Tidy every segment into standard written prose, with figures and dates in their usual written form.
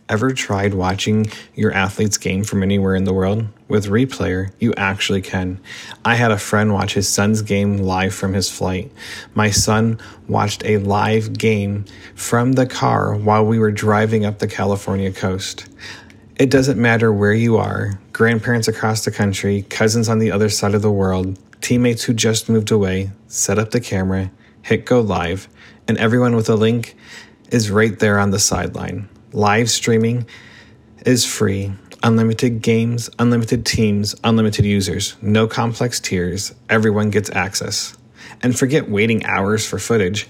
Ever tried watching your athlete's game from anywhere in the world? With Replayer, you actually can. I had a friend watch his son's game live from his flight. My son watched a live game from the car while we were driving up the California coast. It doesn't matter where you are, grandparents across the country, cousins on the other side of the world, teammates who just moved away, set up the camera, hit go live, and everyone with a link is right there on the sideline. Live streaming is free. Unlimited games, unlimited teams, unlimited users. No complex tiers. Everyone gets access. And forget waiting hours for footage.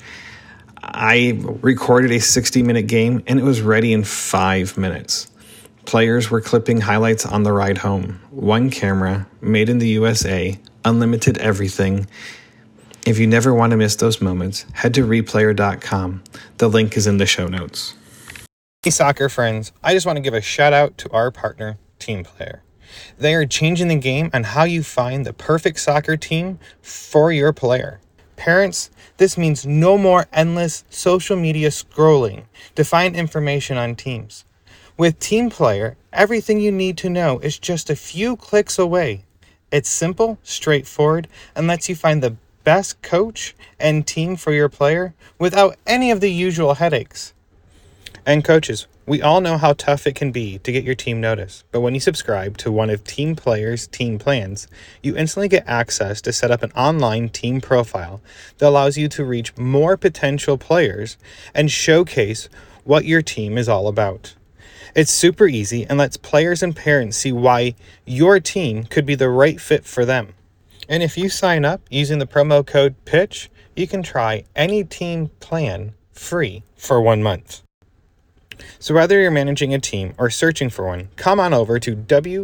I recorded a 60-minute game and it was ready in 5 minutes. Players were clipping highlights on the ride home. One camera, made in the USA, unlimited everything. If you never want to miss those moments, head to replayer.com. The link is in the show notes. Hey soccer friends, I just want to give a shout out to our partner, TeamPlayer. They are changing the game on how you find the perfect soccer team for your player. Parents, this means no more endless social media scrolling to find information on teams. With TeamPlayer, everything you need to know is just a few clicks away. It's simple, straightforward, and lets you find the best coach and team for your player without any of the usual headaches. And coaches, we all know how tough it can be to get your team noticed, but when you subscribe to one of TeamPlayer's team plans, you instantly get access to set up an online team profile that allows you to reach more potential players and showcase what your team is all about. It's super easy and lets players and parents see why your team could be the right fit for them. And if you sign up using the promo code PITCH, you can try any team plan free for 1 month. So whether you're managing a team or searching for one, come on over to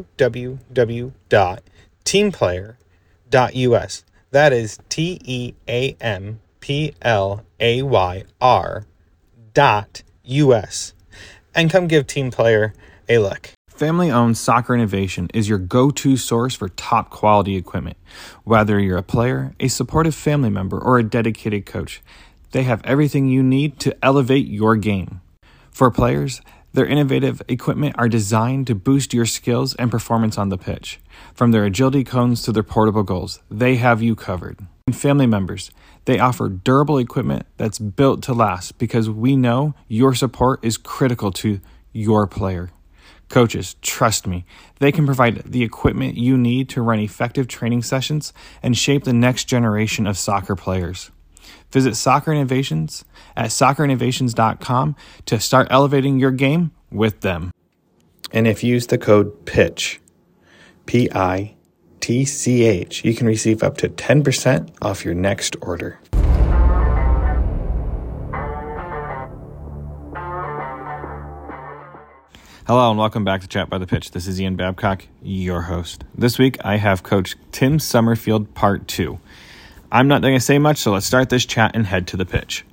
www.teamplayer.us. That is TEAMPLAYR.US. And come give TeamPlayer a look. Family-owned Soccer Innovation is your go-to source for top quality equipment. Whether you're a player, a supportive family member, or a dedicated coach, they have everything you need to elevate your game. For players, their innovative equipment are designed to boost your skills and performance on the pitch. From their agility cones to their portable goals, they have you covered. And family members, they offer durable equipment that's built to last because we know your support is critical to your player. Coaches, trust me, they can provide the equipment you need to run effective training sessions and shape the next generation of soccer players. Visit Soccer Innovations at soccerinnovations.com to start elevating your game with them. And if you use the code PITCH, PITCH, you can receive up to 10% off your next order. Hello and welcome back to Chat by the Pitch. This is Ian Babcock, your host. This week I have Coach Tim Summerfield Part 2. I'm not going to say much, so let's start this chat and head to the pitch.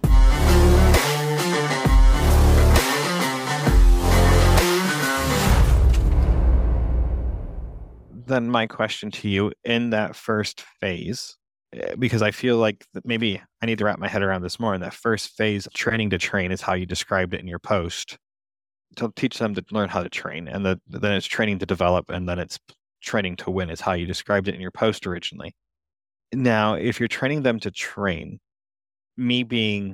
Then my question to you in that first phase, because I feel like maybe I need to wrap my head around this more. In that first phase, training to train is how you described it in your post. To teach them to learn how to train, and then it's training to develop, and then it's training to win is how you described it in your post originally. Now, if you're training them to train, me being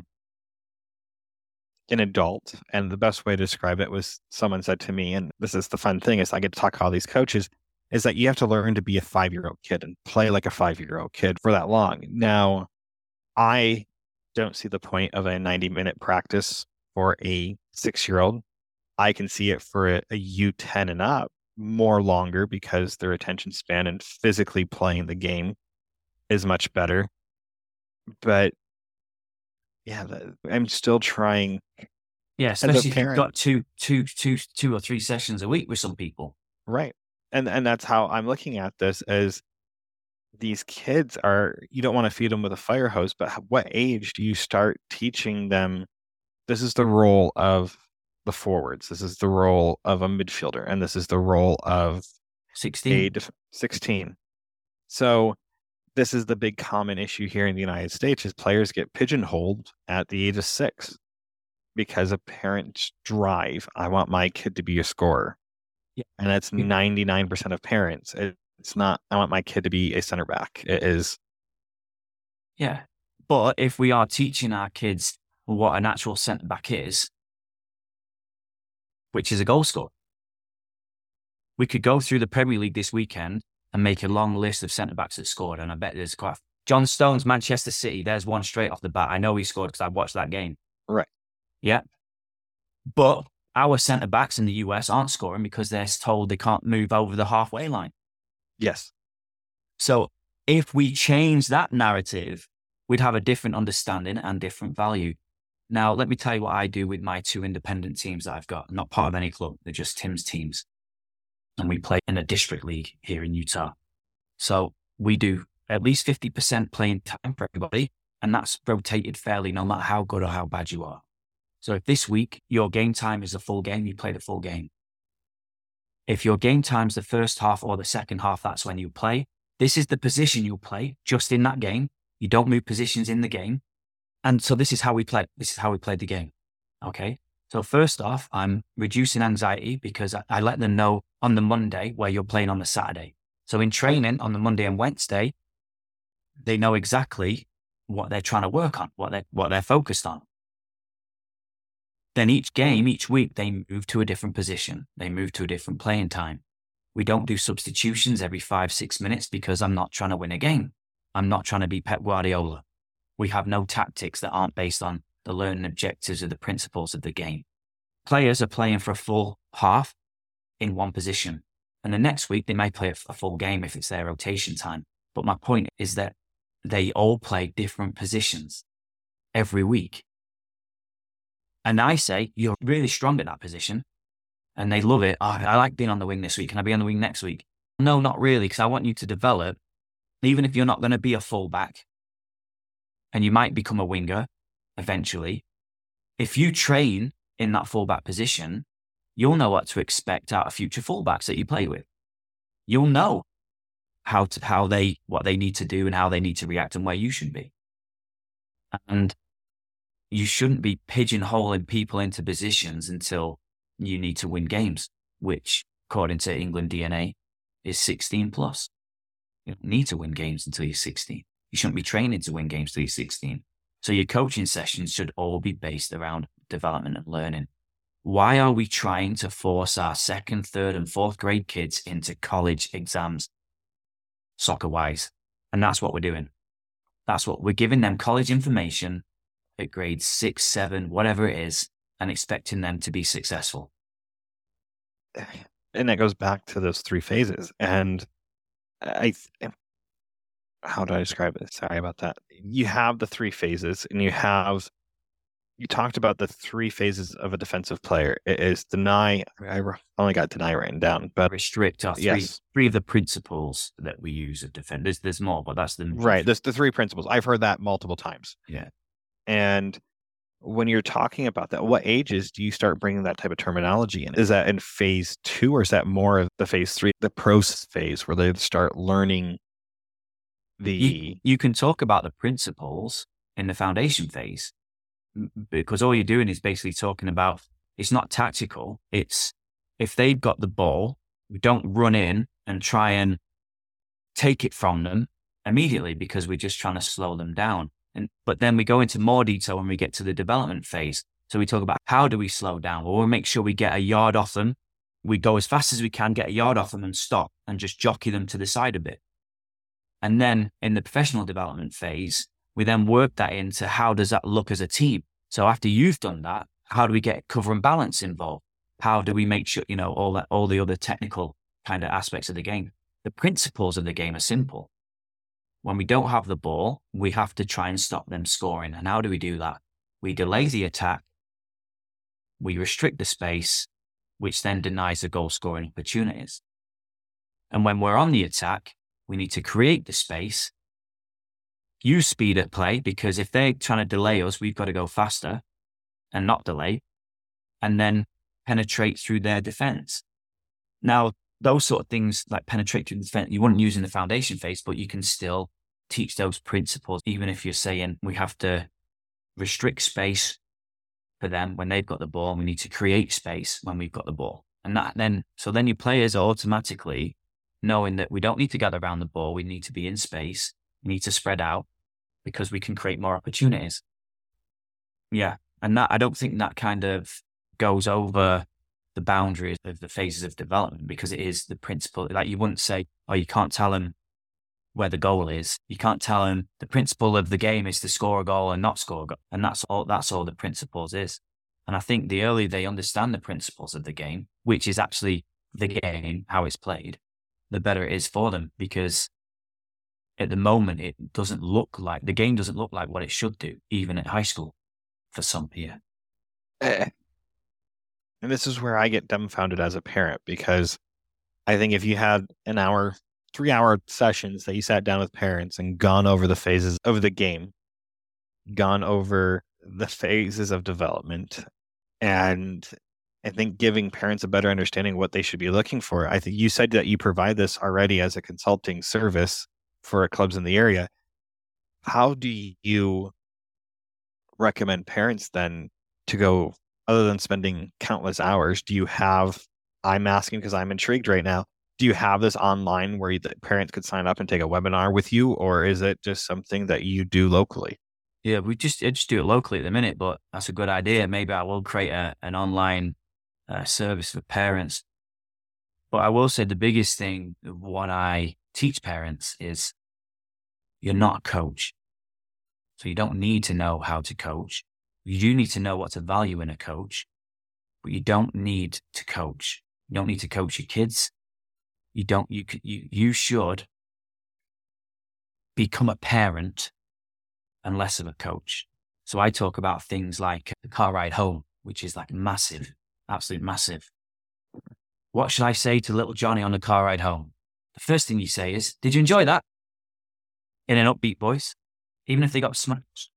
an adult, and the best way to describe it was someone said to me, and this is the fun thing, is I get to talk to all these coaches, is that you have to learn to be a 5-year-old kid and play like a 5-year-old kid for that long. Now, I don't see the point of a 90-minute practice for a 6-year-old. I can see it for a U10 and up more longer because their attention span and physically playing the game is much better. But yeah, I'm still trying. Yeah, especially if you've got two or three sessions a week with some people. Right. And that's how I'm looking at this as these kids are, you don't want to feed them with a fire hose, but what age do you start teaching them? This is the role of the forwards. This is the role of a midfielder. And this is the role of 16. So this is the big common issue here in the United States is players get pigeonholed at the age of 6. because a parent's drive, I want my kid to be a scorer. Yeah. And that's 99% of parents. It's not, I want my kid to be a center back. It is. Yeah. But if we are teaching our kids what an actual centre back is, which is a goal scorer, we could go through the Premier League this weekend and make a long list of centre backs that scored. And I bet there's quite. John Stones, Manchester City, there's one straight off the bat. I know he scored because I watched that game. Right. Yeah. But our centre backs in the US aren't scoring because they're told they can't move over the halfway line. Yes. So if we change that narrative, we'd have a different understanding and different value. Now, let me tell you what I do with my 2 independent teams that I've got. I'm not part of any club. They're just Tim's teams. And we play in a district league here in Utah. So we do at least 50% playing time for everybody. And that's rotated fairly, no matter how good or how bad you are. So if this week your game time is a full game, you play the full game. If your game time's the first half or the second half, that's when you play. This is the position you'll play just in that game. You don't move positions in the game. And so this is how we play. This is how we played the game. Okay. So first off, I'm reducing anxiety because I let them know on the Monday where you're playing on the Saturday. So in training on the Monday and Wednesday, they know exactly what they're trying to work on, what they're focused on. Then each game, each week, they move to a different position. They move to a different playing time. We don't do substitutions every 5-6 minutes because I'm not trying to win a game. I'm not trying to be Pep Guardiola. We have no tactics that aren't based on the learning objectives or the principles of the game. Players are playing for a full half in one position. And the next week, they may play a full game if it's their rotation time. But my point is that they all play different positions every week. And I say, you're really strong at that position. And they love it. Oh, I like being on the wing this week. Can I be on the wing next week? No, not really, because I want you to develop, even if you're not going to be a fullback, and you might become a winger eventually. If you train in that fullback position, you'll know what to expect out of future fullbacks that you play with. You'll know what they need to do and how they need to react and where you should be. And you shouldn't be pigeonholing people into positions until you need to win games, which, according to England DNA, is 16 plus. You don't need to win games until you're 16. You shouldn't be training to win games till you're 16. So your coaching sessions should all be based around development and learning. Why are we trying to force our 2nd, 3rd, and 4th grade kids into college exams, soccer-wise? And that's what we're doing. That's what we're giving them, college information at grades 6, 7, whatever it is, and expecting them to be successful. And that goes back to those 3 phases. And how do I describe it? Sorry about that. You have the 3 phases, and you talked about the 3 phases of a defensive player. It is deny. I only got deny written down, but restrict are three of the principles that we use of defend. There's more, but that's the right. There's the 3 principles. I've heard that multiple times. Yeah. And when you're talking about that, what ages do you start bringing that type of terminology in? Is that in phase 2, or is that more of the phase 3, the process phase, where they start learning the... You can talk about the principles in the foundation phase, because all you're doing is basically talking about, it's not tactical. It's, if they've got the ball, we don't run in and try and take it from them immediately because we're just trying to slow them down. But then we go into more detail when we get to the development phase. So we talk about, how do we slow down? Well, we'll make sure we get a yard off them. We go as fast as we can, get a yard off them and stop and just jockey them to the side a bit. And then in the professional development phase, we then work that into, how does that look as a team? So after you've done that, how do we get cover and balance involved? How do we make sure, all the other technical kind of aspects of the game? The principles of the game are simple. When we don't have the ball, we have to try and stop them scoring. And how do we do that? We delay the attack. We restrict the space, which then denies the goal scoring opportunities. And when we're on the attack, we need to create the space, use speed at play, because if they're trying to delay us, we've got to go faster and not delay, and then penetrate through their defense. Now, those sort of things like penetrate through the defense, you wouldn't use in the foundation phase, but you can still teach those principles, even if you're saying we have to restrict space, for them when they've got the ball. We need to create space when we've got the ball. And then your players are automatically knowing that we don't need to gather around the ball. We need to be in space. We need to spread out because we can create more opportunities. Yeah. And I don't think that kind of goes over the boundaries of the phases of development, because it is the principle. Like, you wouldn't say, oh, you can't tell them where the goal is. You can't tell them the principle of the game is to score a goal and not score a goal. And that's all the principles is. And I think the earlier they understand the principles of the game, which is actually the game, how it's played, the better it is for them, because at the moment, the game doesn't look like what it should do, even at high school for some here. And this is where I get dumbfounded as a parent, because I think if you had 3-hour sessions that you sat down with parents and gone over the phases of the game, gone over the phases of development, and I think giving parents a better understanding of what they should be looking for. I think you said that you provide this already as a consulting service for clubs in the area. How do you recommend parents then to go, other than spending countless hours? I'm asking because I'm intrigued right now, do you have this online where the parents could sign up and take a webinar with you, or is it just something that you do locally? Yeah, I just do it locally at the minute, but that's a good idea. Maybe I will create an online service for parents. But I will say the biggest thing, what I teach parents is, you're not a coach. So you don't need to know how to coach. You do need to know what to value in a coach, but you don't need to coach. You don't need to coach your kids. You should become a parent and less of a coach. So I talk about things like the car ride home, which is like massive, absolute massive. What should I say to little Johnny on the car ride home? The first thing you say is, did you enjoy that? In an upbeat voice, even if they got smashed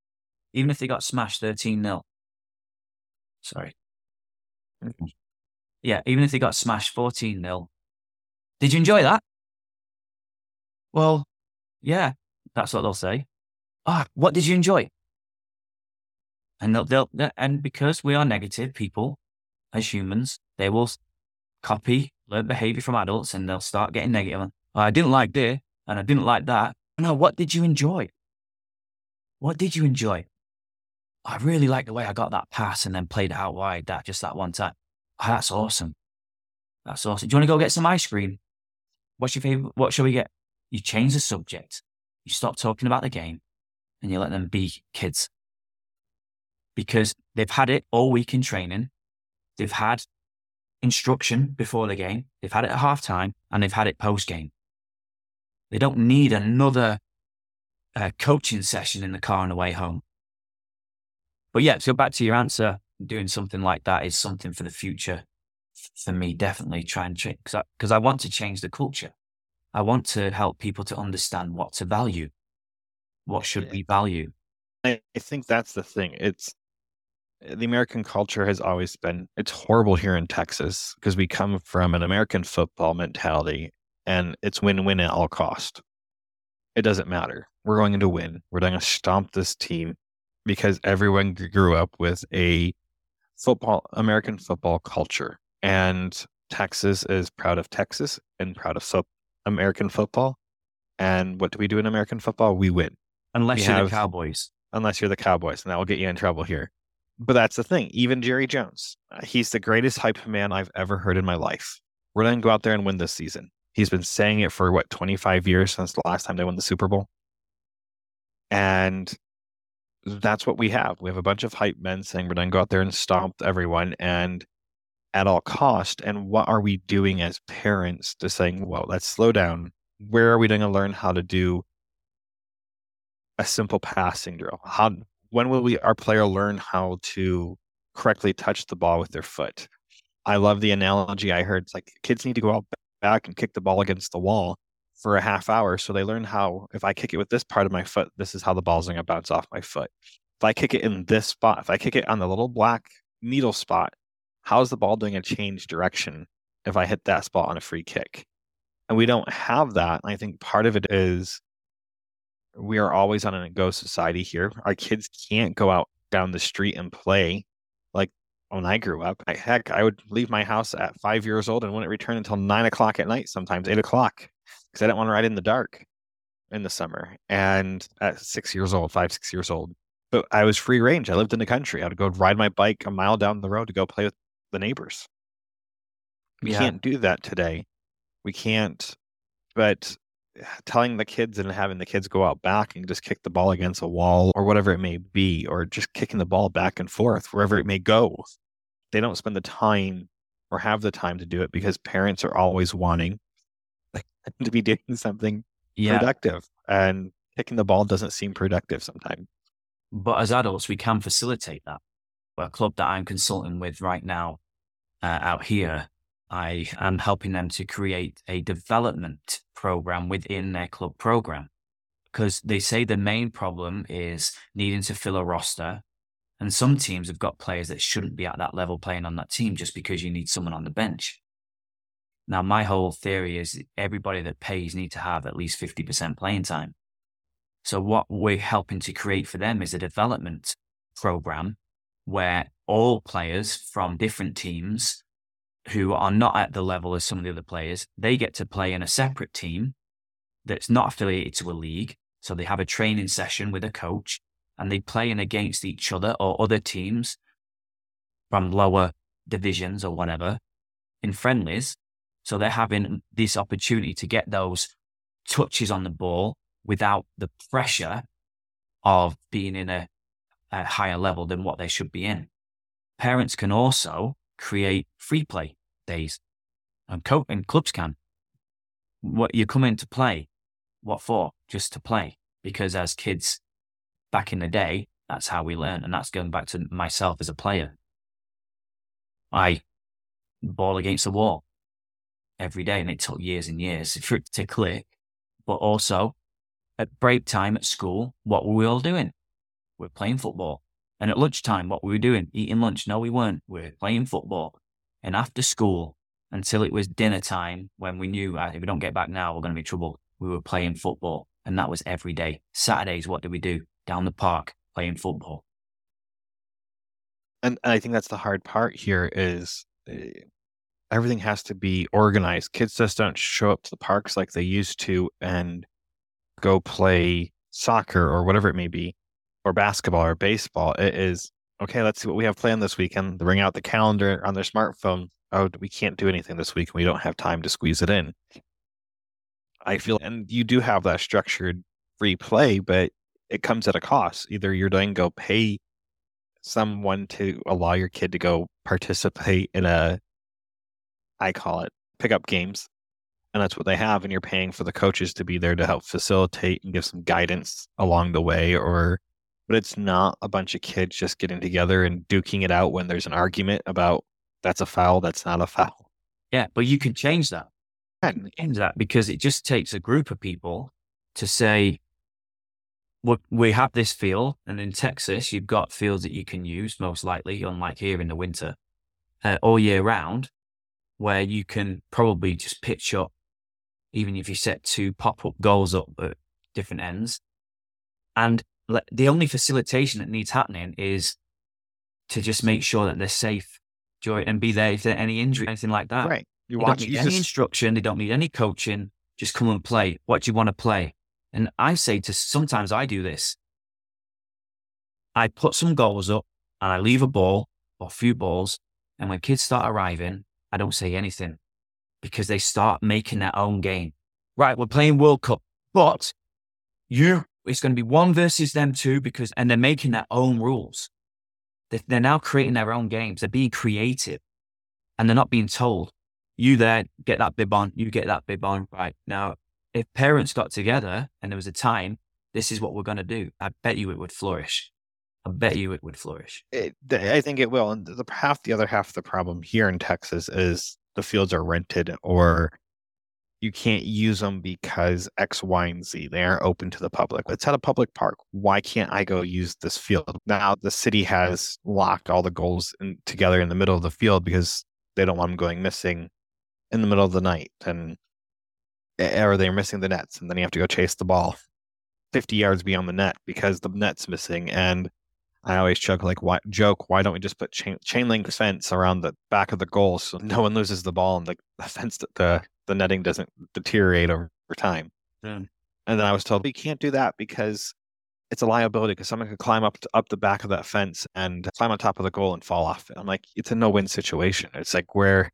13-0. Sorry. Yeah, even if they got smashed 14-0. Did you enjoy that? Well, yeah, that's what they'll say. What did you enjoy? And and because we are negative people as humans, they will copy learned behavior from adults, and they'll start getting negative. I didn't like this, and I didn't like that. No, what did you enjoy? What did you enjoy? I really like the way I got that pass and then played it out wide, that one time. That's awesome. That's awesome. Do you want to go get some ice cream? What's your favorite? What shall we get? You change the subject. You stop talking about the game and you let them be kids. Because they've had it all week in training. They've had instruction before the game. They've had it at halftime, and they've had it post-game. They don't need another coaching session in the car on the way home. But yeah, so back to your answer, doing something like that is something for the future for me, definitely try and change, because I want to change the culture. I want to help people to understand what to value. What should we value? I think that's the thing. The American culture has always been, it's horrible here in Texas because we come from an American football mentality, and it's win-win at all cost. It doesn't matter. We're going to win. We're going to stomp this team because everyone grew up with a American football culture. And Texas is proud of Texas and proud of American football. And what do we do in American football? We win. Unless you're the Cowboys. Unless you're the Cowboys, and that will get you in trouble here. But that's the thing. Even Jerry Jones, he's the greatest hype man I've ever heard in my life. We're going to go out there and win this season. He's been saying it for 25 years since the last time they won the Super Bowl. And that's what we have. We have a bunch of hype men saying we're going to go out there and stomp everyone and at all cost. And what are we doing as parents to saying, well, let's slow down. Where are we going to learn how to do a simple passing drill? When will our player learn how to correctly touch the ball with their foot? I love the analogy I heard. It's like kids need to go out back and kick the ball against the wall for a half hour. So they learn how, if I kick it with this part of my foot, this is how the ball's going to bounce off my foot. If I kick it in this spot, if I kick it on the little black needle spot, how is the ball doing a change direction if I hit that spot on a free kick? And we don't have that. I think part of it is we are always on a go society here. Our kids can't go out down the street and play like when I grew up, I would leave my house at 5 years old and wouldn't return until 9 o'clock at night, sometimes 8 o'clock, because I didn't want to ride in the dark in the summer. And at 6 years old, 5, 6 years old, but I was free range. I lived in the country. I would go ride my bike a mile down the road to go play with the neighbors. We can't do that today. We can't, but telling the kids and having the kids go out back and just kick the ball against a wall or whatever it may be, or just kicking the ball back and forth wherever it may go. They don't spend the time or have the time to do it because parents are always wanting to be doing something productive, and kicking the ball doesn't seem productive sometimes. But as adults, we can facilitate that. A club that I'm consulting with right now out here, I am helping them to create a development program within their club program, because they say the main problem is needing to fill a roster. And some teams have got players that shouldn't be at that level playing on that team just because you need someone on the bench. Now, my whole theory is everybody that pays need to have at least 50% playing time. So what we're helping to create for them is a development program where all players from different teams who are not at the level as some of the other players, they get to play in a separate team that's not affiliated to a league. So they have a training session with a coach and they play in against each other or other teams from lower divisions or whatever in friendlies. So they're having this opportunity to get those touches on the ball without the pressure of being in a higher level than what they should be in. Parents can also create free play days, and clubs can. What you come in to play, what for? Just to play. Because as kids back in the day, that's how we learn, and that's going back to myself as a player. I ball against the wall every day, and it took years and years for it to click. But also, at break time at school, what were we all doing? We're playing football. And at lunchtime, what were we doing? Eating lunch? No, we weren't. We're playing football. And after school, until it was dinner time, when we knew if we don't get back now, we're going to be in trouble, we were playing football. And that was every day. Saturdays, what did we do? Down the park, playing football. And I think that's the hard part here is everything has to be organized. Kids just don't show up to the parks like they used to and go play soccer or whatever it may be, or basketball or baseball. It is, okay, let's see what we have planned this weekend. They bring out the calendar on their smartphone. Oh, we can't do anything this week. We don't have time to squeeze it in. I feel, and you do have that structured free play, but it comes at a cost. Either you're going to go pay someone to allow your kid to go participate in I call it pickup games. And that's what they have. And you're paying for the coaches to be there to help facilitate and give some guidance along the way. But it's not a bunch of kids just getting together and duking it out when there's an argument about that's a foul, that's not a foul. Yeah, but you can change that. Change that because it just takes a group of people to say, we have this field, and in Texas, you've got fields that you can use, most likely, unlike here in the winter, all year round, where you can probably just pitch up, even if you set 2 pop-up goals up at different ends. And the only facilitation that needs happening is to just make sure that they're safe and be there if there's any injury, anything like that. Right. They don't need any instruction. They don't need any coaching. Just come and play. What do you want to play? And I say sometimes I do this. I put some goals up and I leave a ball or a few balls. And when kids start arriving, I don't say anything because they start making their own game. Right, we're playing World Cup, but it's going to be 1 versus them 2 and they're making their own rules. They're now creating their own games. They're being creative and they're not being told, you there, get that bib on, you get that bib on. Right now, if parents got together and there was a time, this is what we're going to do, I bet you it would flourish. I think it will. And the other half of the problem here in Texas is the fields are rented or you can't use them because X, Y, and Z. They aren't open to the public. It's at a public park. Why can't I go use this field? Now the city has locked all the goals together in the middle of the field because they don't want them going missing in the middle of the night, or they're missing the nets, and then you have to go chase the ball 50 yards beyond the net because the net's missing. And I always joke, why don't we just put chain link fence around the back of the goal so no one loses the ball and the fence, the netting doesn't deteriorate over time. Yeah. And then I was told, we can't do that because it's a liability because someone could climb up the back of that fence and climb on top of the goal and fall off it. I'm like, it's a no-win situation. It's like, where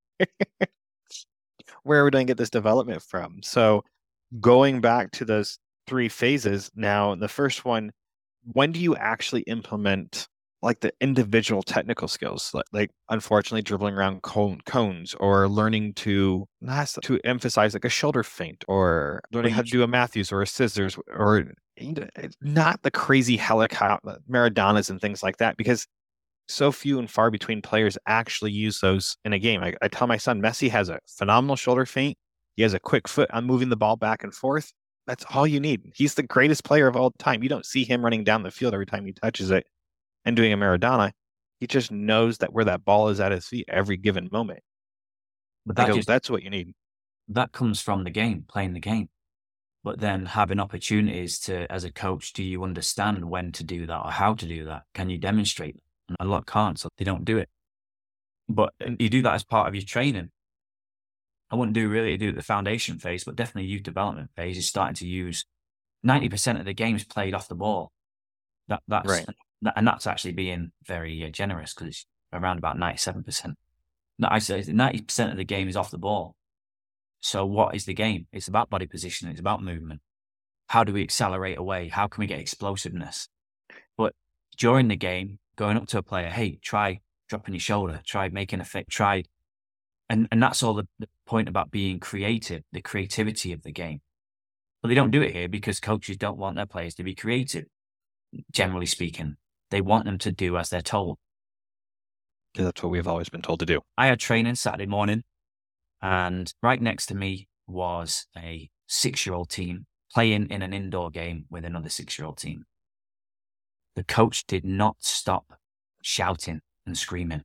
are we going to get this development from? So going back to those 3 phases now, the first one, when do you actually implement like the individual technical skills, like unfortunately dribbling around cones, or learning to emphasize like a shoulder feint, or learning how to do a Matthews or a scissors, or not the crazy helicopter Maradonas and things like that, because so few and far between players actually use those in a game. I tell my son, Messi has a phenomenal shoulder feint. He has a quick foot on moving the ball back and forth. That's all you need. He's the greatest player of all time. You don't see him running down the field every time he touches it and doing a Maradona. He just knows that where that ball is at his feet every given moment. But that's what you need. That comes from the game, playing the game. But then having opportunities to, as a coach, do you understand when to do that or how to do that? Can you demonstrate? And a lot can't, so they don't do it. But you do that as part of your training. I wouldn't do it the foundation phase, but definitely youth development phase is starting to use 90% of the games played off the ball. That's right. And that's actually being very generous, because it's around about 97%. I say 90% of the game is off the ball. So what is the game? It's about body positioning. It's about movement. How do we accelerate away? How can we get explosiveness? But during the game, going up to a player, hey, try dropping your shoulder, try making a fake, try. And that's all the point about being creative, the creativity of the game. But they don't do it here because coaches don't want their players to be creative, generally speaking. They want them to do as they're told. Yeah, that's what we've always been told to do. I had training Saturday morning, and right next to me was a 6-year-old team playing in an indoor game with another 6-year-old team. The coach did not stop shouting and screaming.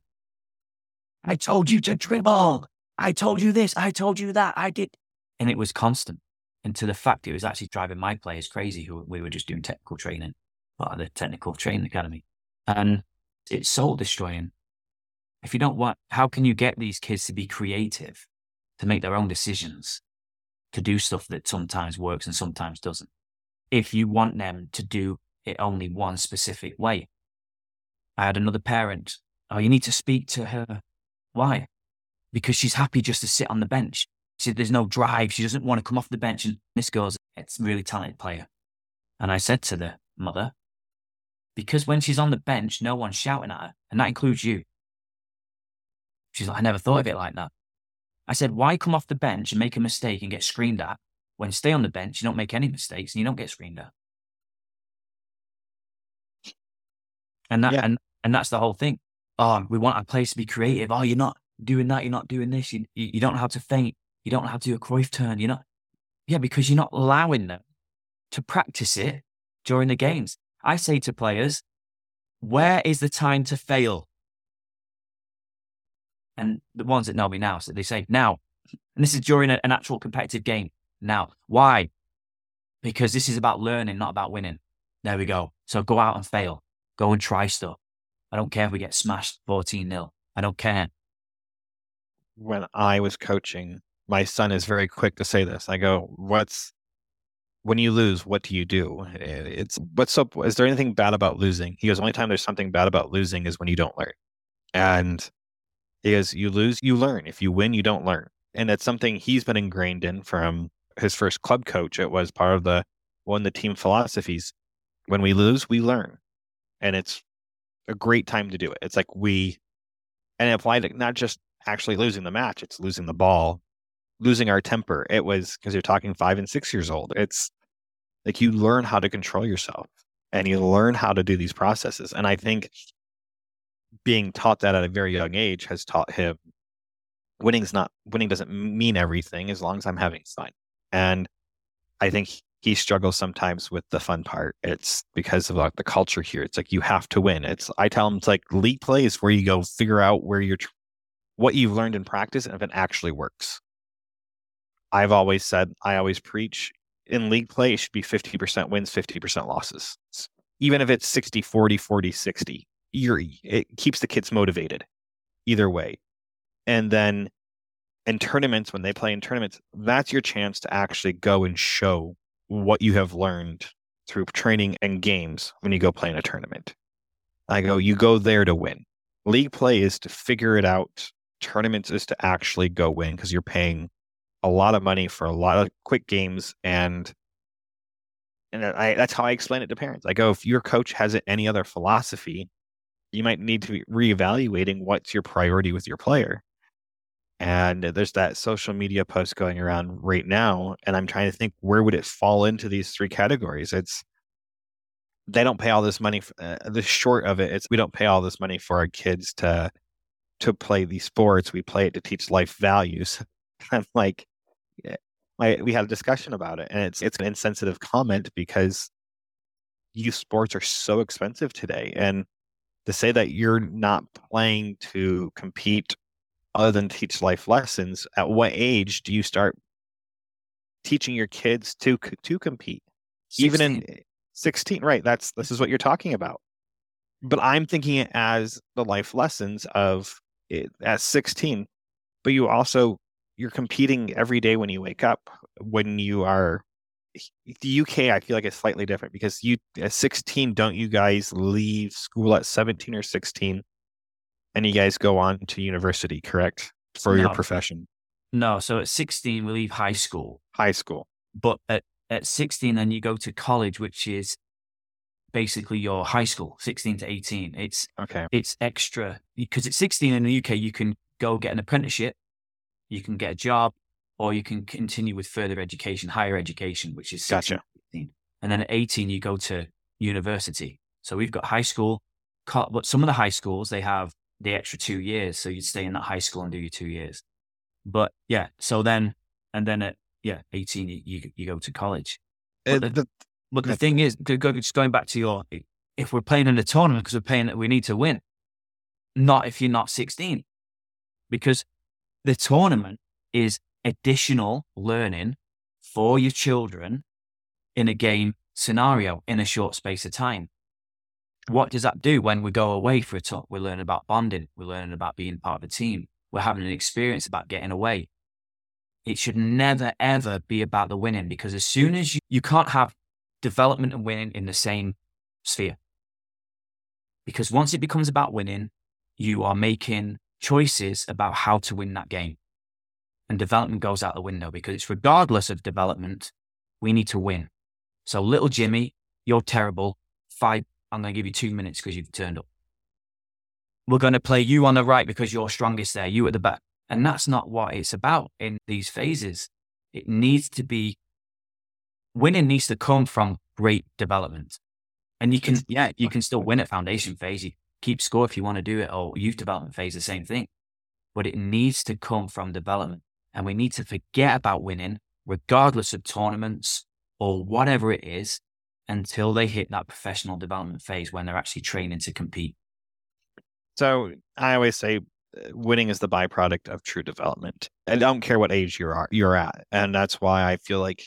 I told you to dribble. I told you this. I told you that. I did. And it was constant. And to the fact it was actually driving my players crazy, who we were just doing technical training, part of the technical training academy. And it's soul destroying. If you don't want, how can you get these kids to be creative, to make their own decisions, to do stuff that sometimes works and sometimes doesn't? If you want them to do it only one specific way. I had another parent, you need to speak to her. Why? Because she's happy just to sit on the bench. There's no drive. She doesn't want to come off the bench. And this girl's a really talented player. And I said to the mother, because when she's on the bench, no one's shouting at her. And that includes you. She's like, I never thought of it like that. I said, why come off the bench and make a mistake and get screamed at? When you stay on the bench, you don't make any mistakes and you don't get screamed at. And that's the whole thing. We want our players to be creative. You're not doing that. You're not doing this. You don't know how to feint. You don't know how to do a Cruyff turn. Because you're not allowing them to practice it during the games. I say to players, where is the time to fail? And the ones that know me now, so they say now. And this is during an actual competitive game. Now, why? Because this is about learning, not about winning. There we go. So go out and fail. Go and try stuff. I don't care if we get smashed 14-0. I don't care. When I was coaching, my son is very quick to say this. I go, when you lose, what do you do? Is there anything bad about losing? He goes, the only time there's something bad about losing is when you don't learn. And he goes, you lose, you learn. If you win, you don't learn. And that's something he's been ingrained in from his first club coach. It was part of one of the team philosophies. When we lose, we learn. And it's a great time to do it. It's like and it applied to not just actually losing the match, it's losing the ball, losing our temper. It was because you're talking 5 and 6 years old. It's like you learn how to control yourself and you learn how to do these processes. And I think being taught that at a very young age has taught him winning doesn't mean everything as long as I'm having fun. And I think he struggles sometimes with the fun part. It's because of the culture here. It's like you have to win. I tell him it's like league play is where you go figure out what you've learned in practice and if it actually works. I always preach in league play, it should be 50% wins, 50% losses. even if it's 60, 40, 40, 60, it keeps the kids motivated either way. And then in tournaments, when they play in tournaments, that's your chance to actually go and show what you have learned through training and games when you go play in a tournament. You go there to win. League play is to figure it out. Tournaments is to actually go win because you're paying a lot of money for a lot of quick games. And that's how I explain it to parents. I go, if your coach has any other philosophy, you might need to be reevaluating what's your priority with your player. And there's that social media post going around right now. And I'm trying to think, where would it fall into these three categories? They don't pay all this money. The short of it, we don't pay all this money for our kids to play these sports. We play it to teach life values. I'm like, we had a discussion about it, and it's an insensitive comment because youth sports are so expensive today. And to say that you're not playing to compete other than teach life lessons, at what age do you start teaching your kids to compete? 16. Even in 16, right? This is what you're talking about. But I'm thinking it as the life lessons of it at 16. But you're competing every day when you wake up. When you are the UK, I feel like it's slightly different because at 16, don't you guys leave school at 17 or 16, and you guys go on to university, correct, for your profession? No, so at 16 we leave high school. High school, but at 16 then you go to college, which is basically your high school. 16 to 18. It's extra because at 16 in the UK you can go get an apprenticeship, you can get a job, or you can continue with further education, higher education, which is 16. Gotcha. 18. And then at 18, you go to university. So we've got high school, but some of the high schools, they have the extra 2 years. So you'd stay in that high school and do your 2 years. But yeah, so then, and then at 18, you go to college. But the thing is, just going back to if we're playing in a tournament because we need to win, not if you're not 16. Because the tournament is additional learning for your children in a game scenario in a short space of time. What does that do when we go away for a talk? We're learning about bonding. We're learning about being part of a team. We're having an experience about getting away. It should never, ever be about the winning, because as soon as you can't have development and winning in the same sphere. Because once it becomes about winning, you are making choices about how to win that game. And development goes out the window, because it's regardless of development, we need to win. So little Jimmy, you're terrible. I'm going to give you 2 minutes because you've turned up. We're going to play you on the right because you're strongest there, you at the back. And that's not what it's about in these phases. It needs to be, winning needs to come from great development. And you can still win at foundation phase. You keep score if you want to do it, or youth development phase, the same thing. But it needs to come from development. And we need to forget about winning, regardless of tournaments or whatever it is, until they hit that professional development phase when they're actually training to compete. So I always say winning is the byproduct of true development. I don't care what age you're at. And that's why I feel like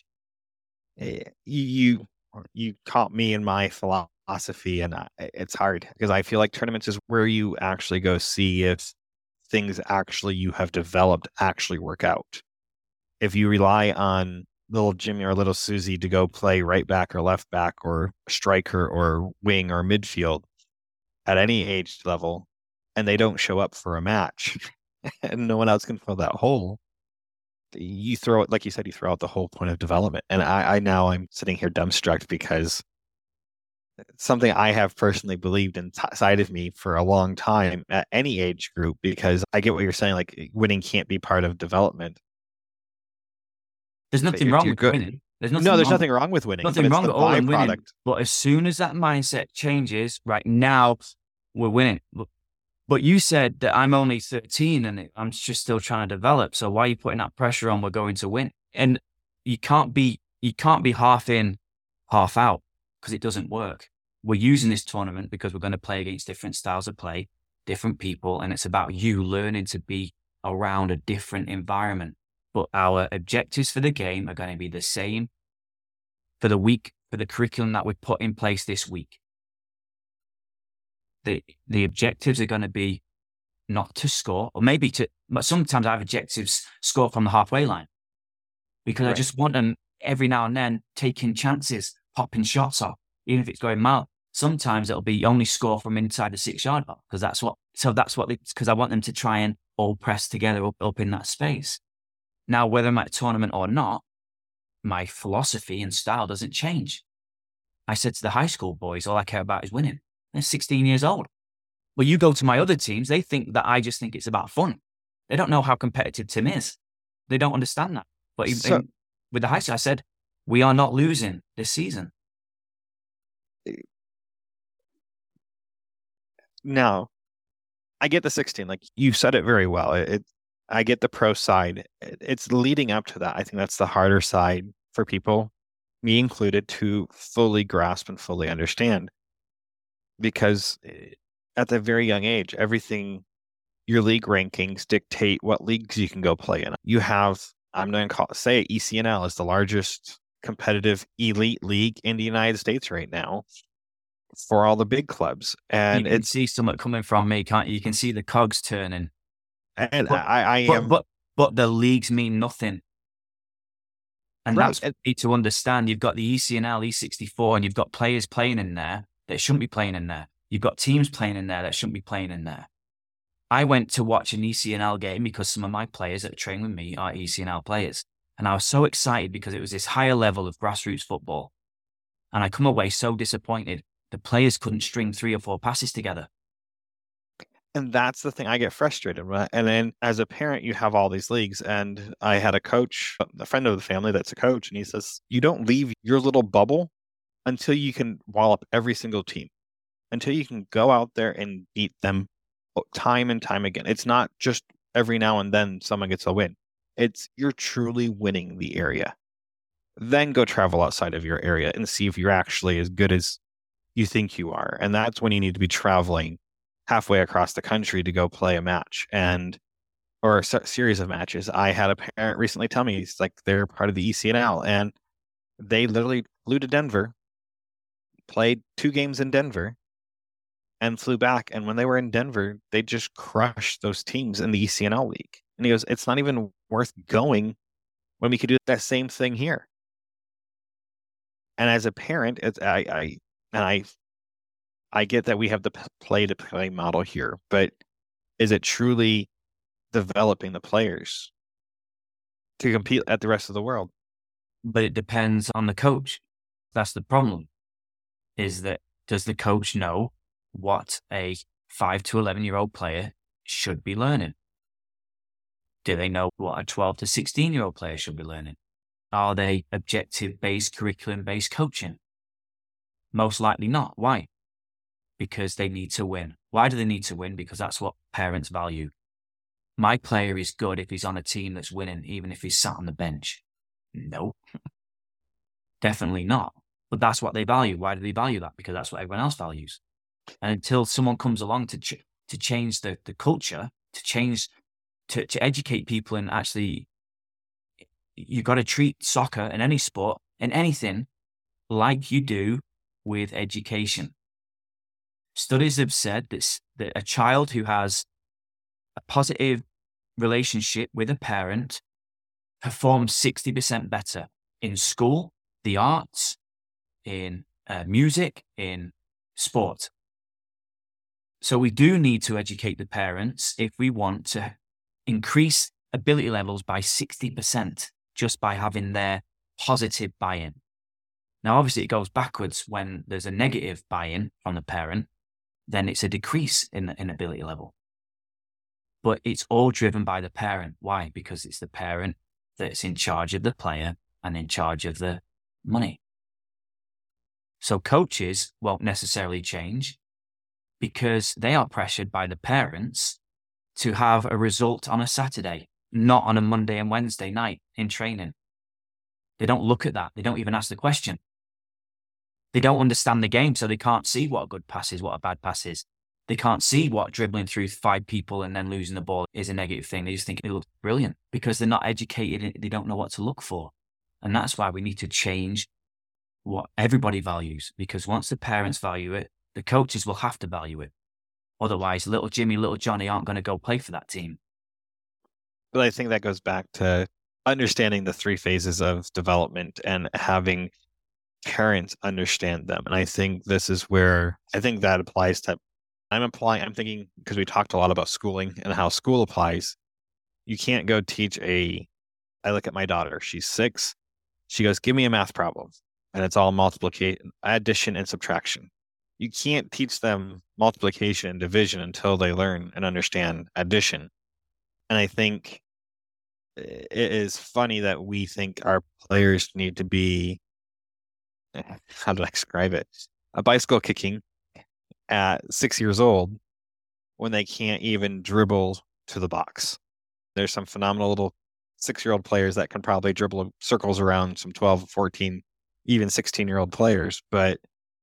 you caught me in my philosophy, and it's hard because I feel like tournaments is where you actually go see if things actually you have developed actually work out. If you rely on little Jimmy or little Susie to go play right back or left back or striker or wing or midfield at any age level, and they don't show up for a match and no one else can fill that hole, you throw it, like you said, you throw out the whole point of development. And I'm sitting here dumbstruck because it's something I have personally believed inside of me for a long time at any age group, because I get what you're saying, like winning can't be part of development. There's nothing wrong with winning. There's nothing wrong with winning. Nothing wrong at all in winning. But as soon as that mindset changes, right now we're winning. But you said that I'm only 13 and I'm just still trying to develop. So why are you putting that pressure on? We're going to win. And you can't be half in, half out, because it doesn't work. We're using this tournament because we're going to play against different styles of play, different people. And it's about you learning to be around a different environment. But our objectives for the game are going to be the same for the week, for the curriculum that we put in place this week. the objectives are going to be not to score, or maybe but sometimes I have objectives score from the halfway line, because I just want them every now and then taking chances, popping shots off, even if it's going mal. Sometimes it'll be only score from inside the 6-yard box, because I want them to try and all press together up in that space. Now, whether I'm at a tournament or not, my philosophy and style doesn't change. I said to the high school boys, all I care about is winning. They're 16 years old. Well, you go to my other teams, they think that I just think it's about fun. They don't know how competitive Tim is. They don't understand that. But with the high school, I said, we are not losing this season. Now, I get the 16. Like you said it very well. I get the pro side. It's leading up to that. I think that's the harder side for people, me included, to fully grasp and fully understand. Because at the very young age, everything, your league rankings dictate what leagues you can go play in. You have, I'm going to say ECNL is the largest competitive elite league in the United States right now for all the big clubs. And you can see something coming from me, can't you? You can see the cogs turning. And but the leagues mean nothing. And that's what you need to understand. You've got the ECNL, E64, and you've got players playing in there that shouldn't be playing in there. You've got teams playing in there that shouldn't be playing in there. I went to watch an ECNL game because some of my players that train with me are ECNL players. And I was so excited because it was this higher level of grassroots football. And I come away so disappointed. The players couldn't string 3 or 4 passes together. And that's the thing I get frustrated with. And then as a parent, you have all these leagues. And I had a coach, a friend of the family that's a coach, and he says, you don't leave your little bubble until you can wallop every single team, until you can go out there and beat them time and time again. It's not just every now and then someone gets a win. It's you're truly winning the area. Then go travel outside of your area and see if you're actually as good as you think you are. And that's when you need to be traveling halfway across the country to go play a match or a series of matches. I had a parent recently tell me, it's like they're part of the ECNL, and they literally flew to Denver, played 2 games in Denver, and flew back. And when they were in Denver, they just crushed those teams in the ECNL league. And he goes, it's not even worth going when we could do that same thing here. And as a parent, I get that we have the play-to-play model here, but is it truly developing the players to compete at the rest of the world? But it depends on the coach. That's the problem, is that does the coach know what a 5 to 11-year-old player should be learning? Do they know what a 12 to 16-year-old player should be learning? Are they objective-based, curriculum-based coaching? Most likely not. Why? Because they need to win. Why do they need to win? Because that's what parents value. My player is good if he's on a team that's winning, even if he's sat on the bench. No, definitely not. But that's what they value. Why do they value that? Because that's what everyone else values. And until someone comes along to change the culture, to educate people, and actually, you've got to treat soccer and any sport and anything like you do with education. Studies have said that a child who has a positive relationship with a parent performs 60% better in school, the arts, in music, in sport. So we do need to educate the parents if we want to increase ability levels by 60% just by having their positive buy-in. Now, obviously, it goes backwards when there's a negative buy-in from the parent. Then it's a decrease in ability level. But it's all driven by the parent. Why? Because it's the parent that's in charge of the player and in charge of the money. So coaches won't necessarily change because they are pressured by the parents to have a result on a Saturday, not on a Monday and Wednesday night in training. They don't look at that. They don't even ask the question. They don't understand the game, so they can't see what a good pass is, what a bad pass is. They can't see what dribbling through 5 people and then losing the ball is a negative thing. They just think it looks brilliant because they're not educated and they don't know what to look for. And that's why we need to change what everybody values, because once the parents value it, the coaches will have to value it. Otherwise, little Jimmy, little Johnny aren't going to go play for that team. But I think that goes back to understanding the 3 phases of development and having parents understand them. And I think this is where I think that applies to, I'm thinking, because we talked a lot about schooling and how school applies. You can't go teach I look at my daughter, she's 6. She goes, give me a math problem. And it's all multiplication, addition, and subtraction. You can't teach them multiplication and division until they learn and understand addition. And I think it is funny that we think our players need to be, how do I describe it? A bicycle kicking at 6 years old when they can't even dribble to the box. There's some phenomenal little 6-year-old players that can probably dribble circles around some 12, 14, even 16-year-old players. But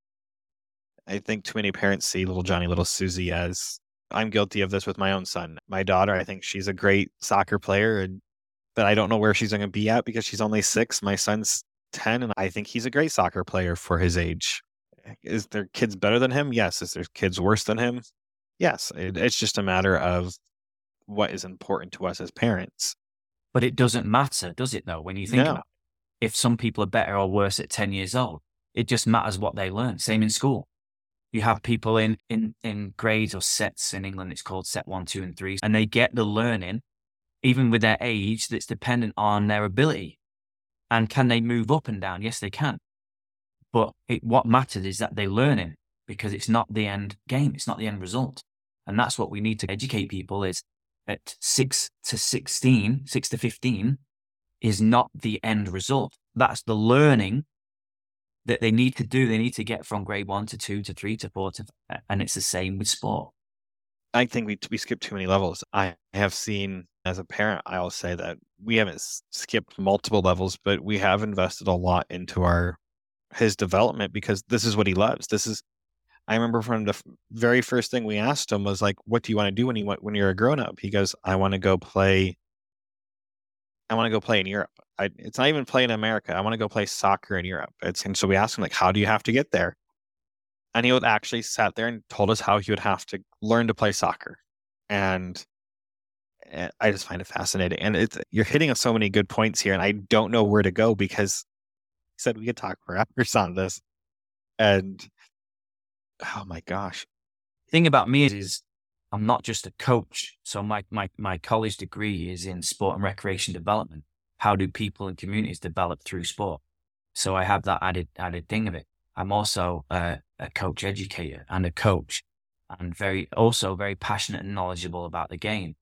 I think too many parents see little Johnny, little Susie as, I'm guilty of this with my own son. My daughter, I think she's a great soccer player, but I don't know where she's going to be at because she's only 6. My son's 10, and I think he's a great soccer player for his age. Is there kids better than him? Yes. Is there kids worse than him? Yes. It's just a matter of what is important to us as parents. But it doesn't matter, does it, though, when you think about it? If some people are better or worse at 10 years old, it just matters what they learn. Same in school. You have people in grades or sets. In England, it's called set 1, 2, and 3. And they get the learning, even with their age, that's dependent on their ability. And can they move up and down? Yes, they can. But what matters is that they're learning, because it's not the end game. It's not the end result. And that's what we need to educate people is at 6 to 16, 6 to 15 is not the end result. That's the learning that they need to do. They need to get from grade 1 to 2 to 3 to 4 to, and it's the same with sport. I think we skip too many levels. I have seen, as a parent, I'll say that we haven't skipped multiple levels, but we have invested a lot into his development because this is what he loves. I remember from the very first thing we asked him was like, what do you want to do when you're a grown up? He goes, I want to go play in Europe. It's not even play in America. I want to go play soccer in Europe. And so we asked him, like, how do you have to get there? And he would actually sat there and told us how he would have to learn to play soccer. And I just find it fascinating. And you're hitting on so many good points here. And I don't know where to go because he said we could talk for hours on this. And oh my gosh. The thing about me is I'm not just a coach. So my college degree is in sport and recreation development. How do people and communities develop through sport? So I have that added thing of it. I'm also a coach educator and a coach, and very passionate and knowledgeable about the game.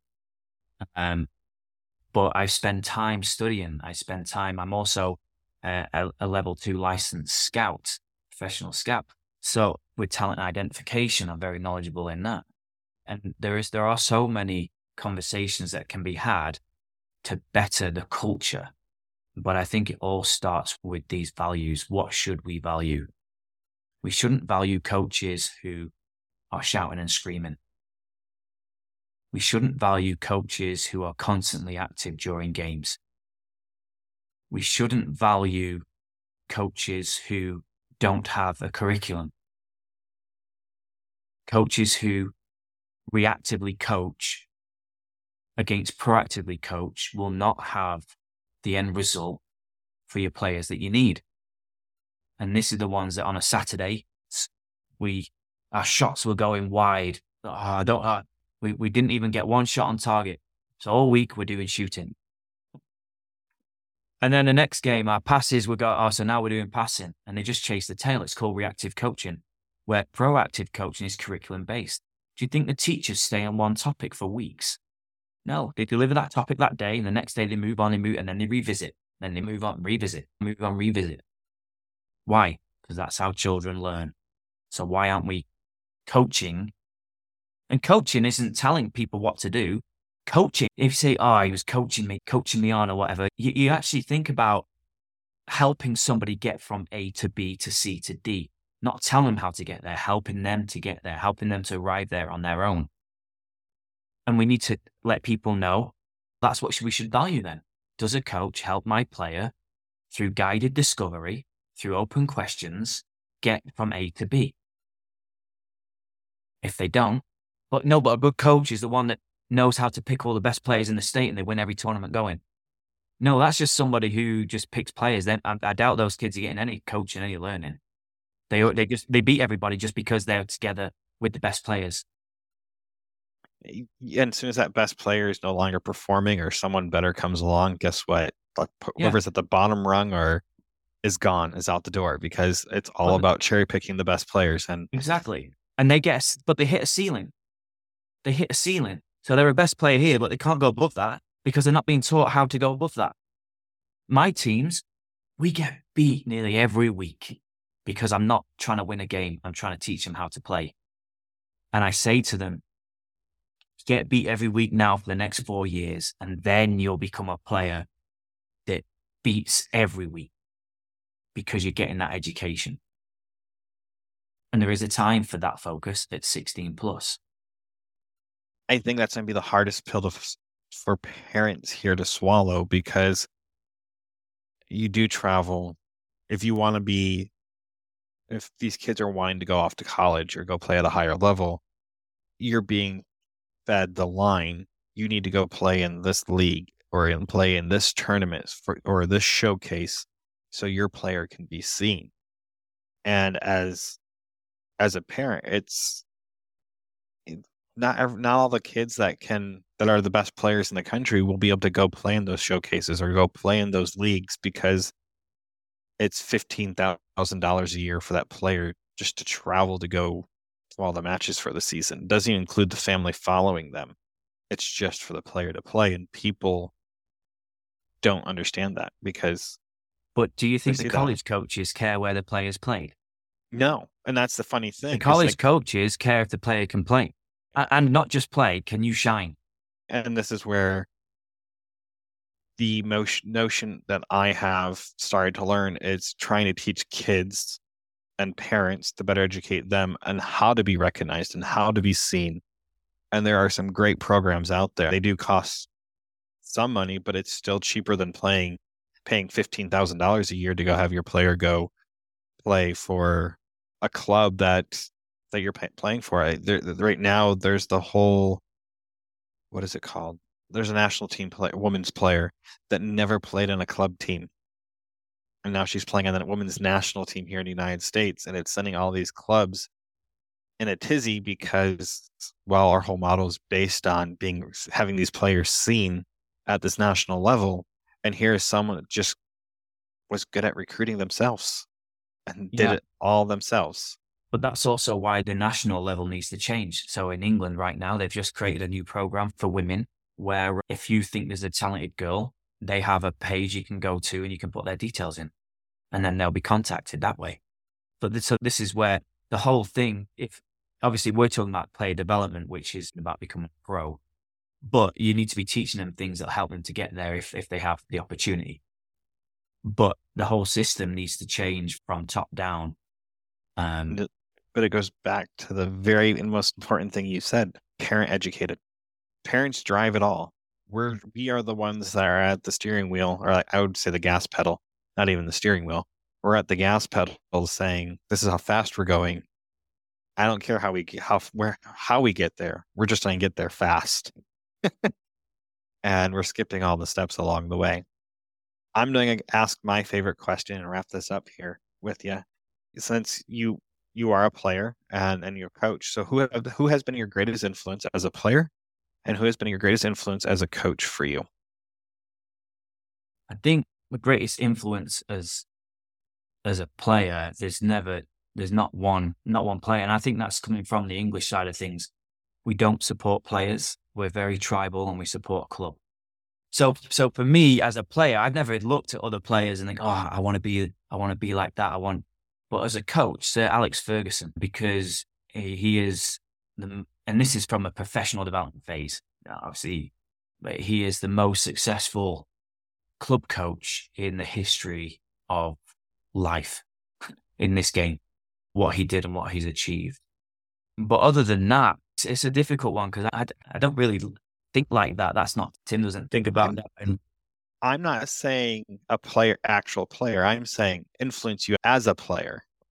But I spend time studying. I'm also a level 2 licensed scout, professional scout. So with talent identification, I'm very knowledgeable in that. And there are so many conversations that can be had to better the culture. But I think it all starts with these values. What should we value? We shouldn't value coaches who are shouting and screaming. We shouldn't value coaches who are constantly active during games. We shouldn't value coaches who don't have a curriculum. Coaches who reactively coach against proactively coach will not have the end result for your players that you need. And this is the ones that on a Saturday, our shots were going wide. We didn't even get one shot on target. So all week we're doing shooting. And then the next game, our passes so now we're doing passing. And they just chase the tail. It's called reactive coaching, where proactive coaching is curriculum based. Do you think the teachers stay on one topic for weeks? No, they deliver that topic that day, and the next day they move on, and then they revisit. Then they move on, revisit, move on, revisit. Why? Because that's how children learn. So why aren't we coaching? And coaching isn't telling people what to do. Coaching, if you say, he was coaching me on or whatever, you actually think about helping somebody get from A to B to C to D. Not telling them how to get there, helping them to get there, helping them to arrive there on their own. And we need to let people know that's what we should value then. Does a coach help my player through guided discovery, through open questions, get from A to B? If they don't, But no, but a good coach is the one that knows how to pick all the best players in the state and they win every tournament going. No, that's just somebody who just picks players. Then I doubt those kids are getting any coaching, any learning. They beat everybody just because they're together with the best players. And as soon as that best player is no longer performing or someone better comes along, guess what? Like, whoever's at the bottom rung or is gone, is out the door, because it's all about cherry picking the best players. And exactly. And they hit a ceiling. They hit a ceiling. So they're a best player here, but they can't go above that because they're not being taught how to go above that. My teams, we get beat nearly every week because I'm not trying to win a game. I'm trying to teach them how to play. And I say to them, get beat every week now for the next 4 years, and then you'll become a player that beats every week because you're getting that education. And there is a time for that focus at 16 plus. I think that's going to be the hardest pill for parents here to swallow, because you do travel. If these kids are wanting to go off to college or go play at a higher level, you're being fed the line. You need to go play in this league or play in this tournament or this showcase so your player can be seen. And as a parent, it's not all the kids that are the best players in the country will be able to go play in those showcases or go play in those leagues, because it's $15,000 a year for that player just to travel to go to all the matches for the season. It doesn't even include the family following them. It's just for the player to play, and people don't understand that because. But do you think the college coaches care where the players played? No, and that's the funny thing. The college coaches care if the player can play, and not just play. Can you shine? And this is where the notion that I have started to learn is trying to teach kids and parents to better educate them on how to be recognized and how to be seen. And there are some great programs out there. They do cost some money, but it's still cheaper than paying $15,000 a year to go have your player go play for a club that you're playing for. Right now, there's the whole, what is it called? There's a national team women's player that never played on a club team. And now she's playing on the women's national team here in the United States. And it's sending all these clubs in a tizzy because, well, our whole model is based on having these players seen at this national level. And here's someone that just was good at recruiting themselves and did it all themselves. But that's also why the national level needs to change. So in England right now, they've just created a new program for women where if you think there's a talented girl, they have a page you can go to and you can put their details in, and then they'll be contacted that way. But this is where the whole thing, if obviously we're talking about player development, which is about becoming a pro, but you need to be teaching them things that help them to get there if they have the opportunity. But the whole system needs to change from top down. But it goes back to the very and most important thing you said, parent educated. Parents drive it all. We are the ones that are at the steering wheel, or I would say the gas pedal, not even the steering wheel. We're at the gas pedal saying, this is how fast we're going. I don't care how we get there. We're just going to get there fast. And we're skipping all the steps along the way. I'm going to ask my favorite question and wrap this up here with you. Since you are a player and you're a coach, so who has been your greatest influence as a player, and who has been your greatest influence as a coach for you? I think the greatest influence as a player, there's not one player. And I think that's coming from the English side of things. We don't support players. We're very tribal and we support a club. So for me as a player, I've never looked at other players and think, oh, I want to be like that. But as a coach, Sir Alex Ferguson, because he is and this is from a professional development phase, obviously, but he is the most successful club coach in the history of life in this game, what he did and what he's achieved. But other than that, it's a difficult one because I don't really think like that. Tim doesn't think about that. And I'm not saying actual player. I'm saying influence you as a player.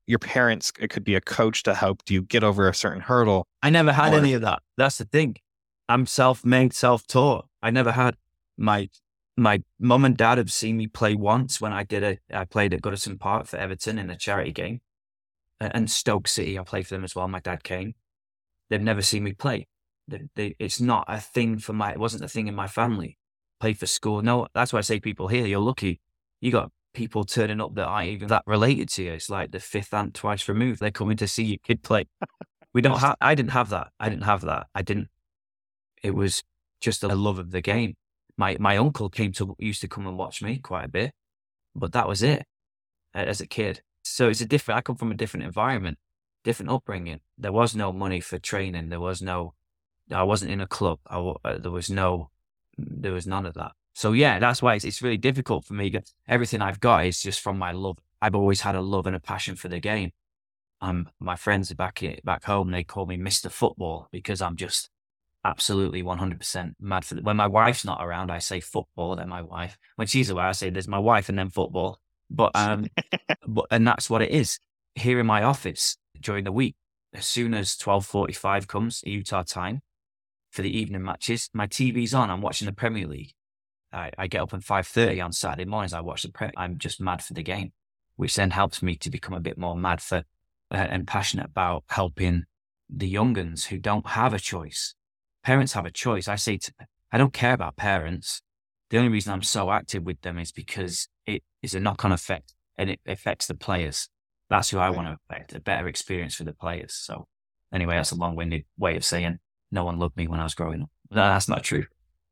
your parents, it could be a coach to help you get over a certain hurdle. I never had any of that. That's the thing. I'm self-made, self-taught. I never had my mum and dad have seen me play once when I played at Goodison Park for Everton in a charity game, and Stoke City. I played for them as well. My dad came. They've never seen me play. It's not a thing it wasn't a thing in my family. Play for school. No, that's why I say people here, you're lucky. You got people turning up that aren't even that related to you. It's like the fifth aunt twice removed. They're coming to see your kid play. I didn't have that. It was just a love of the game. My uncle used to come and watch me quite a bit, but that was it as a kid. So I come from a different environment, different upbringing. There was no money for training. I wasn't in a club. There was none of that. So yeah, that's why it's really difficult for me. Everything I've got is just from my love. I've always had a love and a passion for the game. My friends back home, they call me Mr. Football because I'm just absolutely 100% mad for when my wife's not around, I say football, then my wife. When she's away, I say there's my wife and then football. But and that's what it is. Here in my office during the week, as soon as 12:45 comes, Utah time, for the evening matches, my TV's on. I'm watching the Premier League. I get up at 5:30 on Saturday mornings. I watch I'm just mad for the game, which then helps me to become a bit more mad for and passionate about helping the young uns who don't have a choice. Parents have a choice. I don't care about parents. The only reason I'm so active with them is because it is a knock-on effect and it affects the players. That's who I want to affect, a better experience for the players. So anyway, that's a long-winded way of saying no one loved me when I was growing up. No, that's not true.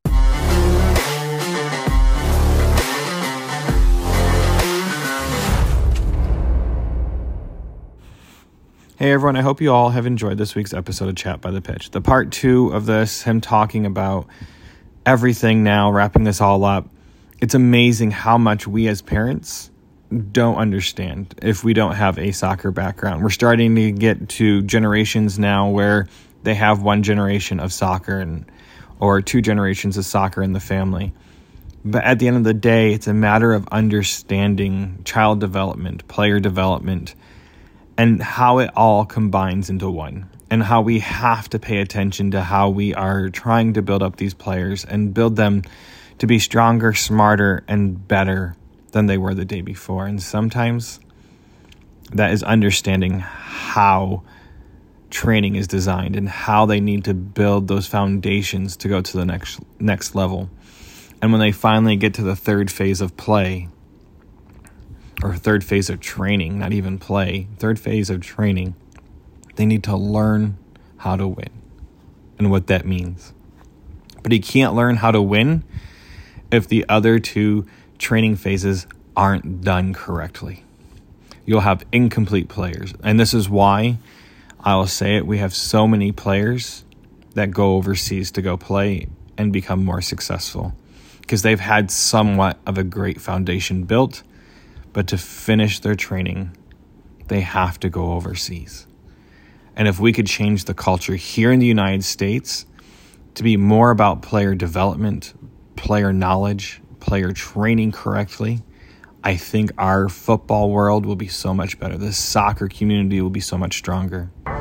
Hey everyone, I hope you all have enjoyed this week's episode of Chat by the Pitch. The part 2 of this, him talking about everything now, wrapping this all up. It's amazing how much we as parents don't understand if we don't have a soccer background. We're starting to get to generations now where they have one generation of soccer or 2 generations of soccer in the family. But at the end of the day, it's a matter of understanding child development, player development, and how it all combines into one, and how we have to pay attention to how we are trying to build up these players and build them to be stronger, smarter, and better than they were the day before. And sometimes that is understanding how training is designed and how they need to build those foundations to go to the next level. And when they finally get to the third phase of play, or third phase of training, not even play, third phase of training, they need to learn how to win and what that means. But you can't learn how to win if the other 2 training phases aren't done correctly. You'll have incomplete players. And this is why, I'll say it, we have so many players that go overseas to go play and become more successful because they've had somewhat of a great foundation built. But to finish their training, they have to go overseas. And if we could change the culture here in the United States to be more about player development, player knowledge, player training correctly, I think our football world will be so much better. The soccer community will be so much stronger.